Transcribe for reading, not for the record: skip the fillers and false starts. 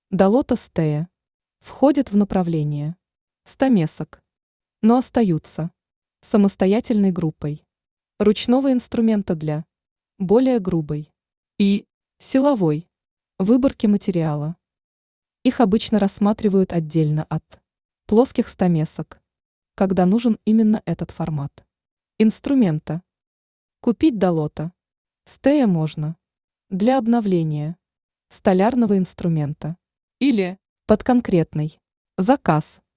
Долота стея входит в направление стамесок, но остаются самостоятельной группой ручного инструмента для более грубой и силовой выборки материала. Их обычно рассматривают отдельно от плоских стамесок, когда нужен именно этот формат инструмента. Купить долота стея можно для обновления столярного инструмента или под конкретный заказ.